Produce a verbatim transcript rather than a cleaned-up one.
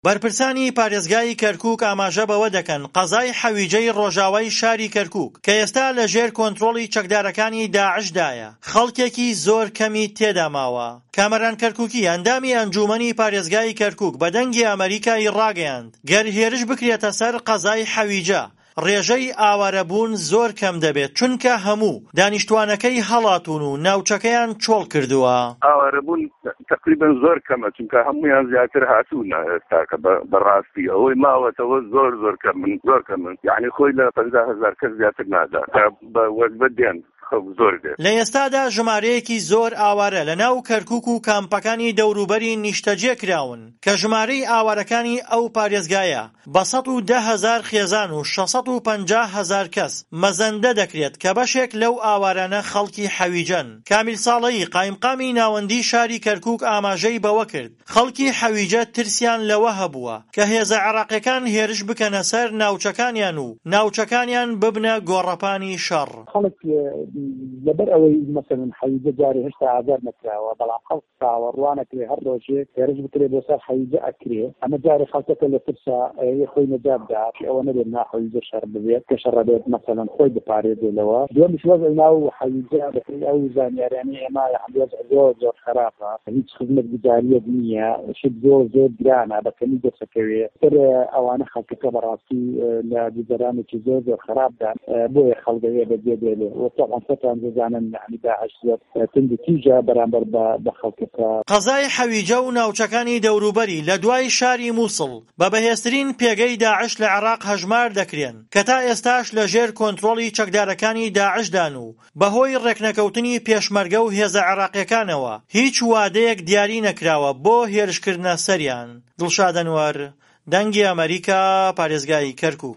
بەرپرسانی پارێزگای کەرکووک ئاماژە بەوە دەکەن قەزای حەویجەی ڕۆژاوای شاری کەرکووک کە ئێستا لەژێر کۆنتڕۆڵی چەکدارەکانی داعشدایە خەڵکێکی زۆر کەمی تێدا ماوە. کامەران کەرکووکی ئەندامی ئەنجومەنی پارێزگای کەرکووک بە دەنگی ئەمریکای ڕاگەیاند گەر هێرش بکرێتە سەر قەزای حەویجە ڕێژەی ئاوارەبوون زۆر کەم دەبێت چونکە هەموو دانیشتوانەکەی هەڵاتون و ناوچەکەیان چۆڵ کردووە. ئاوارەبوون تقریبن زۆر کەمە چونکە هەمویان زیاتر هاتوونە ئێستا کە بەڕاستی ئەوەی ماوەتەوە زۆر زۆر کەمن زۆر کەمن یعنی خۆی لە پەنجا هەزار کەس زیاتر نادات بە وەزبە دێن زۆر دێت. لە ئێستادا ژمارەیەکی زۆر ئاوارە لە ناو کەرکووک و کامپەکانی دەوروبەری نیشتەجێ کراون کە ژمارەی ئاوارەکانی ئەو پارێزگایە بە سەد و دە هەزار خێزان و شەسەد و پەنجا هەزار کەس مەزەندە دەکرێت کە بەشێک لەو ئاوارانە خەڵکی حەویجەن. کامیل ساڵەیی قایمقامی ناوەندی شاری کەرکووک ئاماژەی بەوە کرد خەڵکی حەویجە ترسیان لەوە هەبووە کە هێزە عێراقیەکان هێرش بکەنە سەر ناوچەکانیان و ناوچەکانیان ببنە گۆڕەپانی شەڕ. لەبەر ئەوەی مەسەلەن حەویجە جارێ هێشتا ئازار نەکراوە بەڵام خەڵک چاوەڕوانەکرێ هەر ڕۆژێ هێرش بکرێ بۆ سەر حەویجە ئەکرێ ئەمە جارێ خەڵکەکە لە ترسا خۆی نەجات دات ئەوە نەبێت ناحەویجە شەڕ ببێت کە شەڕە بێت مەسەلەن خۆی بپارێزێتەوە. دووەمیش وەزع ناو حەویجە بەپێی ئەو زانیاریانەی ئێمە وەزع زۆر زۆر خراپە هیچ خزمەت گوزاریەک نییە شت زۆر زۆر گرانە بەکەمی دەسەکەوێ تر ئەوانە خەڵکەکە بەڕاستی لە گوزەرانێکی زۆر زۆر خراپدان بۆیە خەڵگەوێ بەجێ دێنێ وەتەوان زانن يعني داعش تندتیجە بەرامبەر بە خەڵکەکە. قەزای حەویجە و ناوچەکانی دەوروبەری لە دوای شاری مووسڵ بە بەهێزترین پێگەی داعش لە عێراق هەژمار دەکرێن کە تا ئێستاش لە ژێر کۆنتڕۆڵی چەکدارەکانی داعشدان و بەهۆی ڕێکنەکەوتنی پێشمەرگە و هێزە عێراقیەکانەوە هیچ وادەیەک دیاری نەکراوە بۆ هێرشکردنە سەریان. دڵشاد ئەنوەر، دەنگی ئەمریکا، پارێزگای کەرکووک.